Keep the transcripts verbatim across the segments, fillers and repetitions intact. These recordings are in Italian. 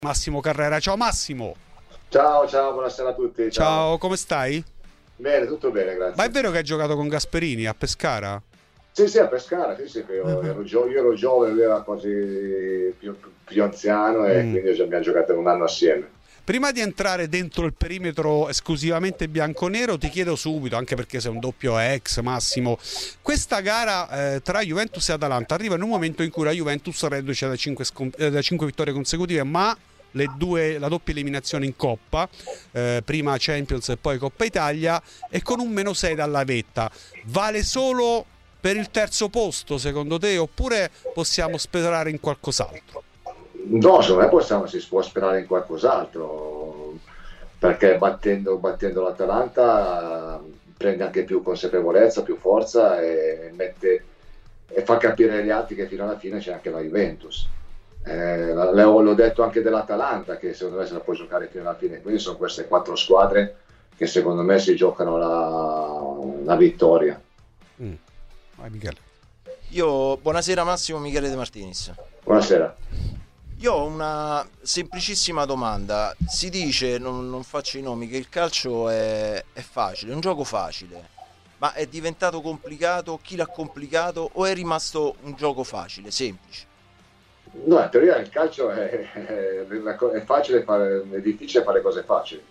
Massimo Carrera. Ciao Massimo. Ciao, ciao, buonasera a tutti. Ciao, ciao, come stai? Bene, tutto bene, grazie. Ma è vero che hai giocato con Gasperini a Pescara? Sì, sì, a Pescara, sì, sì, io, Uh-huh. ero, gio- io ero giovane, lui era quasi più, più anziano e Mm. quindi abbiamo giocato un anno assieme. Prima di entrare dentro il perimetro esclusivamente bianconero, ti chiedo subito, anche perché sei un doppio ex Massimo, questa gara eh, tra Juventus e Atalanta arriva in un momento in cui la Juventus reduce da cinque vittorie consecutive, ma le due, la doppia eliminazione in Coppa, eh, prima Champions e poi Coppa Italia, e con un meno sei dalla vetta. Vale solo per il terzo posto secondo te, oppure possiamo sperare in qualcos'altro? No, secondo me possiamo, si può sperare in qualcos'altro, perché battendo, battendo l'Atalanta eh, prende anche più consapevolezza, più forza e, mette, e fa capire agli altri che fino alla fine c'è anche la Juventus. Eh, l'ho detto anche dell'Atalanta, che secondo me se la può giocare fino alla fine, quindi sono queste quattro squadre che secondo me si giocano la, la vittoria. Mm. Vai Michele. Io, buonasera Massimo, Michele De Martinis. Buonasera. Io ho una semplicissima domanda. Si dice, non, non faccio i nomi, che il calcio è, è facile, è un gioco facile, ma è diventato complicato? Chi l'ha complicato o è rimasto un gioco facile, semplice? No, in teoria il calcio è, è, è facile fare, è difficile fare cose facili,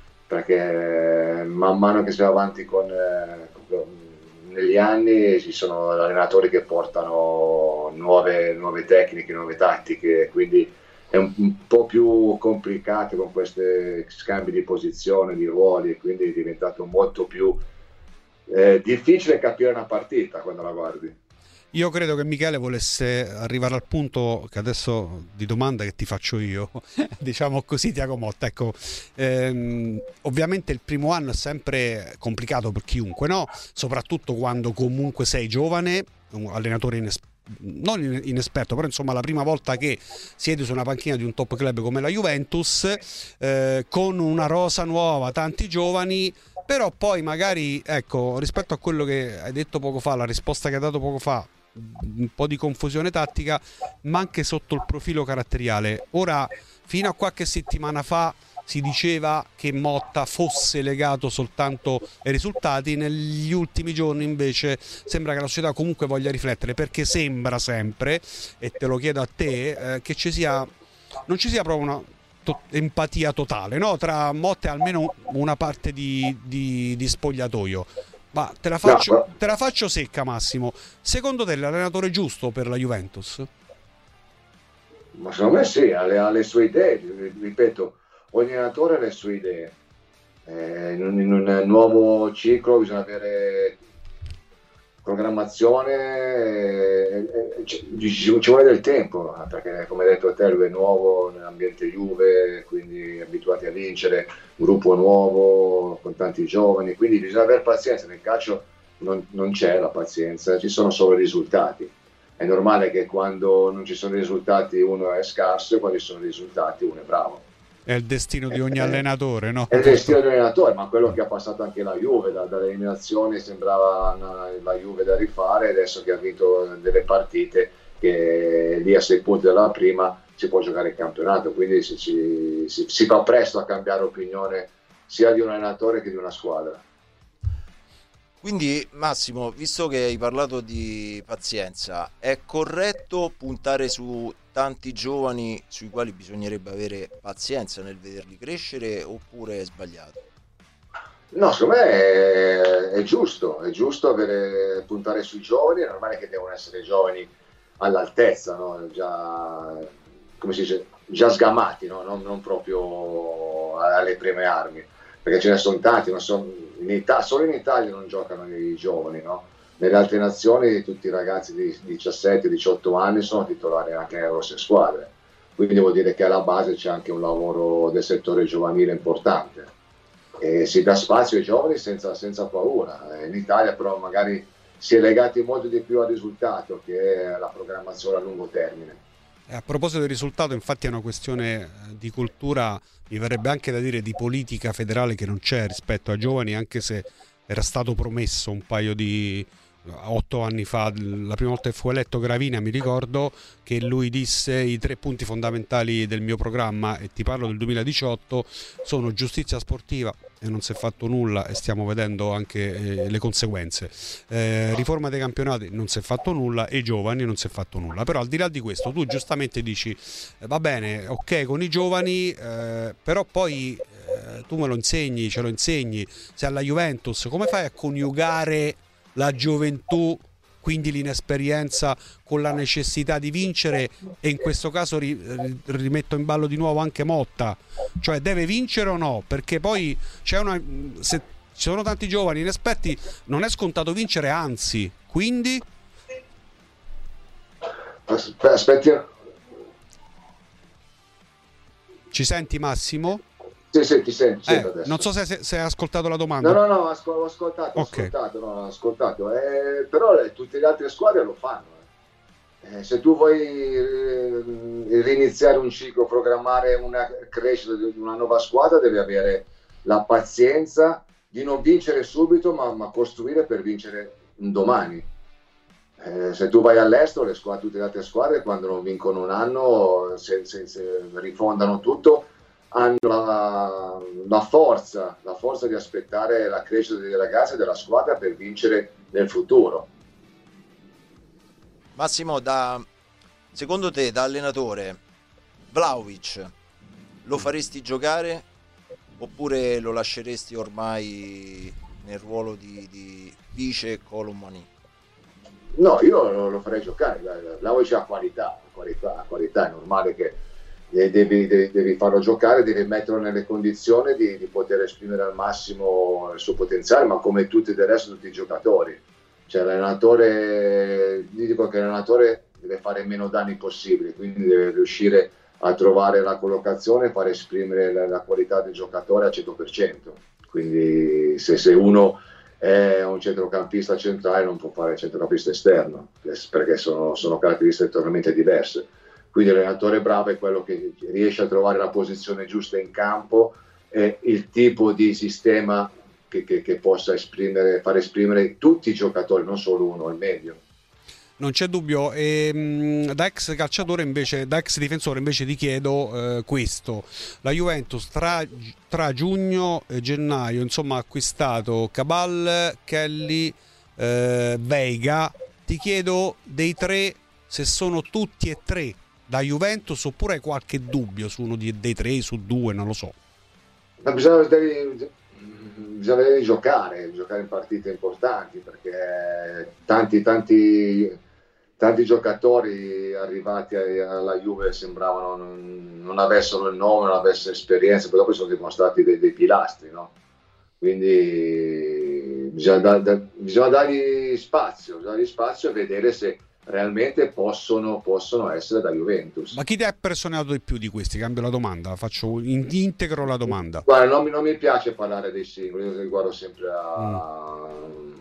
perché man mano che si va avanti con, con negli anni ci sono allenatori che portano nuove, nuove tecniche, nuove tattiche, quindi è un, un po' più complicato con questi scambi di posizione, di ruoli, e quindi è diventato molto più eh, difficile capire una partita quando la guardi. Io credo che Michele volesse arrivare al punto che adesso di domanda che ti faccio io, diciamo così, Tiago Motta. Ecco, ehm, ovviamente il primo anno è sempre complicato per chiunque, no? Soprattutto quando comunque sei giovane, un allenatore inesperto, non inesperto, però insomma la prima volta che siedi su una panchina di un top club come la Juventus, eh, con una rosa nuova, tanti giovani. Però poi magari, ecco, rispetto a quello che hai detto poco fa, la risposta che hai dato poco fa, un po' di confusione tattica, ma anche sotto il profilo caratteriale. Ora, fino a qualche settimana fa si diceva che Motta fosse legato soltanto ai risultati, negli ultimi giorni invece sembra che la società comunque voglia riflettere, perché sembra sempre, e te lo chiedo a te, eh, che ci sia, non ci sia proprio una to- empatia totale, no? Tra Motta e almeno una parte di, di, di spogliatoio. Ma te la, faccio, No, te la faccio secca, Massimo. Secondo te l'allenatore giusto per la Juventus? Ma secondo me sì, ha le, ha le sue idee, ripeto, ogni allenatore ha le sue idee. Eh, in, un, in un nuovo ciclo bisogna avere programmazione, eh, eh, ci, ci, ci vuole del tempo, perché come hai detto te lui è nuovo nell'ambiente Juve, quindi abituati a vincere, gruppo nuovo con tanti giovani, quindi bisogna avere pazienza. Nel calcio non, non c'è la pazienza, ci sono solo i risultati. È normale che quando non ci sono risultati uno è scarso e quando ci sono risultati uno è bravo. È il destino di ogni eh, allenatore, no? È il destino di ogni allenatore, ma quello che ha passato anche la Juve, da, dalle eliminazioni sembrava una, la Juve da rifare, adesso che ha vinto delle partite, che lì a sei punti dalla prima si può giocare il campionato, quindi si, si, si, si fa presto a cambiare opinione sia di un allenatore che di una squadra. Quindi Massimo, visto che hai parlato di pazienza, è corretto puntare su tanti giovani sui quali bisognerebbe avere pazienza nel vederli crescere, oppure è sbagliato? No, secondo me è, è giusto, è giusto avere, puntare sui giovani, è normale che devono essere giovani all'altezza, no? Già, come si dice, già sgamati, no? non, non proprio alle prime armi, perché ce ne sono tanti, non sono, in Italia, solo in Italia non giocano i giovani, no? Nelle altre nazioni tutti i ragazzi di diciassette diciotto anni sono titolari anche nelle grosse squadre, quindi devo dire che alla base c'è anche un lavoro del settore giovanile importante e si dà spazio ai giovani senza, senza paura. In Italia però magari si è legati molto di più al risultato che alla programmazione a lungo termine. A proposito del risultato, infatti è una questione di cultura, mi verrebbe anche da dire di politica federale, che non c'è rispetto ai giovani, anche se era stato promesso un paio di otto anni fa, la prima volta che fu eletto Gravina, mi ricordo che lui disse: i tre punti fondamentali del mio programma, e ti parlo del duemiladiciotto, sono giustizia sportiva, e non si è fatto nulla, e stiamo vedendo anche eh, le conseguenze, eh, riforma dei campionati, non si è fatto nulla, e i giovani, non si è fatto nulla. Però al di là di questo, tu giustamente dici eh, va bene, ok con i giovani, eh, però poi eh, tu me lo insegni, ce lo insegni, sei alla Juventus, come fai a coniugare la gioventù, quindi l'inesperienza, con la necessità di vincere? E in questo caso ri, rimetto in ballo di nuovo anche Motta, cioè deve vincere o no? Perché poi c'è una, se ci sono tanti giovani inesperti, non è scontato vincere, anzi, quindi aspetti, ci senti Massimo? sì, sì, ti sento, Eh, sento adesso. non so se, se, se hai ascoltato la domanda. No, no, no, ascol- ho ascoltato, ho Okay. ascoltato, no, ho ascoltato. Eh, però eh, tutte le altre squadre lo fanno. Eh. Eh, se tu vuoi eh, riniziare un ciclo, programmare una crescita di una nuova squadra, devi avere la pazienza di non vincere subito, ma, ma costruire per vincere un domani. Eh, se tu vai all'estero, le squadre, tutte le altre squadre, quando non vincono un anno, se, se, se rifondano tutto, hanno la, la forza, la forza di aspettare la crescita dei ragazzi e della squadra per vincere nel futuro. Massimo, da, secondo te, da allenatore, Vlahovic lo faresti giocare oppure lo lasceresti ormai nel ruolo di, di vice Colomani? No, io lo, lo farei giocare. Vlahovic ha qualità, qualità, qualità, è normale che Devi, devi, devi farlo giocare, devi metterlo nelle condizioni di, di poter esprimere al massimo il suo potenziale, ma come tutti del resto, tutti i giocatori. Cioè l'allenatore, gli dico che l'allenatore deve fare meno danni possibili, quindi deve riuscire a trovare la collocazione e fare esprimere la, la qualità del giocatore al cento per cento. Quindi se, se uno è un centrocampista centrale non può fare il centrocampista esterno, perché sono, sono caratteristiche totalmente diverse. Quindi l'allenatore bravo è quello che riesce a trovare la posizione giusta in campo e il tipo di sistema che, che, che possa esprimere, far esprimere tutti i giocatori, non solo uno, il medio. Non c'è dubbio. E, da ex calciatore invece, da ex difensore invece ti chiedo eh, questo: la Juventus tra, tra giugno e gennaio, insomma, ha acquistato Cabal, Kelly, eh, Veiga. Ti chiedo dei tre se sono tutti e tre da Juventus oppure hai qualche dubbio su uno di, dei tre, su due, non lo so. Ma bisogna, devi, bisogna devi giocare, giocare in partite importanti, perché tanti, tanti, tanti giocatori arrivati alla Juve sembravano non, non avessero il nome, non avessero esperienza, poi dopo sono dimostrati dei, dei pilastri, no? Quindi bisogna, da, da, bisogna dargli spazio, bisogna dargli spazio e vedere se realmente possono, possono essere da Juventus. Ma chi ti ha impressionato di più di questi? Cambio la domanda, faccio in, integro la domanda. Guarda, non mi, non mi piace parlare dei singoli, io riguardo sempre a mm.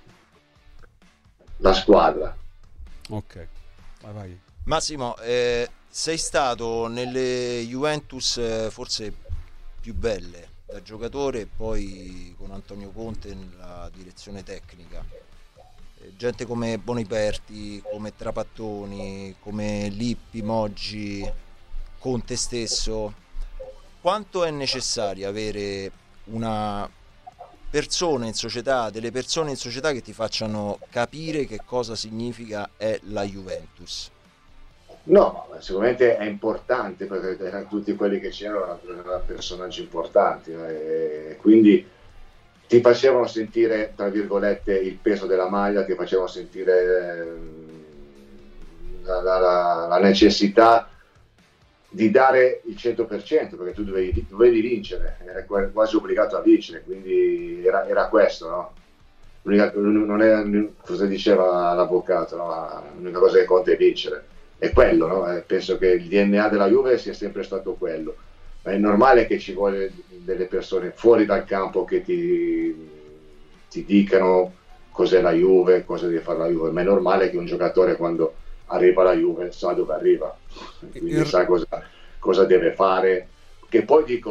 la squadra. Ok, vai, vai. Massimo, eh, sei stato nelle Juventus eh, forse più belle da giocatore e poi con Antonio Conte nella direzione tecnica. Gente come Boniperti, come Trapattoni, come Lippi, Moggi, Conte stesso. Quanto è necessario avere una persona in società, delle persone in società che ti facciano capire che cosa significa è la Juventus? No, sicuramente è importante, perché tutti quelli che c'erano erano personaggi importanti, e quindi ti facevano sentire, tra virgolette, il peso della maglia, ti facevano sentire eh, la, la, la necessità di dare il cento per cento, perché tu dovevi, dovevi vincere, eri quasi obbligato a vincere, quindi era, era questo, no? L'unica, non è, cosa diceva l'avvocato, no? L'unica cosa che conta è vincere, è quello, no? Eh, penso che il D N A della Juve sia sempre stato quello. È normale che ci vuole delle persone fuori dal campo che ti, ti dicano cos'è la Juve, cosa deve fare la Juve, ma è normale che un giocatore quando arriva alla Juve sa dove arriva, quindi sa cosa, cosa deve fare. Che poi dico,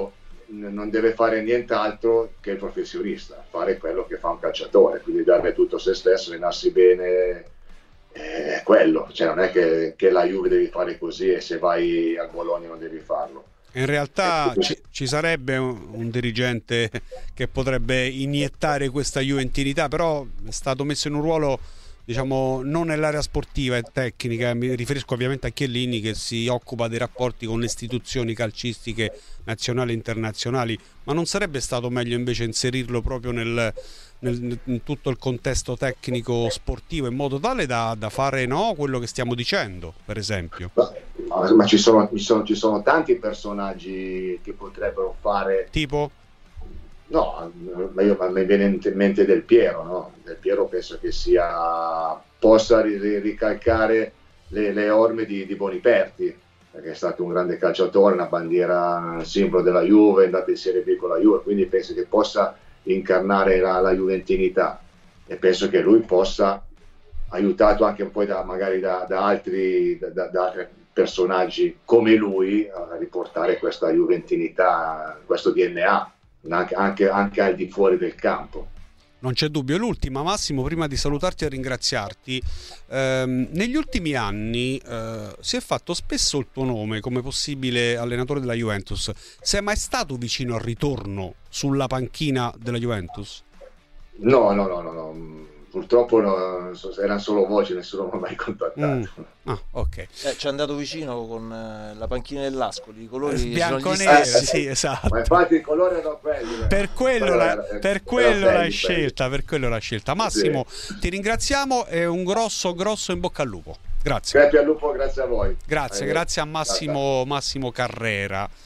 non deve fare nient'altro che il professionista, fare quello che fa un calciatore, quindi dare tutto se stesso, allenarsi bene, è quello, cioè non è che, che la Juve devi fare così e se vai al Bologna non devi farlo. In realtà ci, ci sarebbe un, un dirigente che potrebbe iniettare questa juventinità, però è stato messo in un ruolo, diciamo, non nell'area sportiva e tecnica. Mi riferisco ovviamente a Chiellini, che si occupa dei rapporti con le istituzioni calcistiche nazionali e internazionali, ma non sarebbe stato meglio invece inserirlo proprio nel, nel, in tutto il contesto tecnico sportivo, in modo tale da, da fare, no, quello che stiamo dicendo, per esempio? Ma, ma ci, sono, ci, sono, ci sono tanti personaggi che potrebbero fare... Tipo? No, ma io mi viene in mente Del Piero, no? Del Piero penso che sia possa ricalcare le, le orme di, di Boniperti, perché è stato un grande calciatore, una bandiera, un simbolo della Juve, è andato in Serie B con la Juve, quindi penso che possa incarnare la, la juventinità, e penso che lui possa, aiutato anche un po' da, magari da, da altri da, da altri personaggi come lui, a riportare questa juventinità, questo D N A anche, anche, anche al di fuori del campo. Non c'è dubbio. L'ultima, Massimo, prima di salutarti e ringraziarti, ehm, negli ultimi anni eh, si è fatto spesso il tuo nome come possibile allenatore della Juventus. Sei mai stato vicino al ritorno sulla panchina della Juventus? No, no, no, no, no. Purtroppo no, erano solo voci, nessuno mi ha mai contattato. Mm. Ah, ok. Eh, ci è andato vicino con eh, la panchina dell'Ascoli, i colori bianco-neri, eh, sì, esatto. Ma infatti i colori erano quelli. Per quello, la, per quello l'hai scelta, per quello l'hai scelta. Massimo, sì, ti ringraziamo e un grosso, grosso in bocca al lupo. Grazie. Grazie al lupo, grazie a voi. Grazie, eh, grazie a Massimo, Massimo Carrera.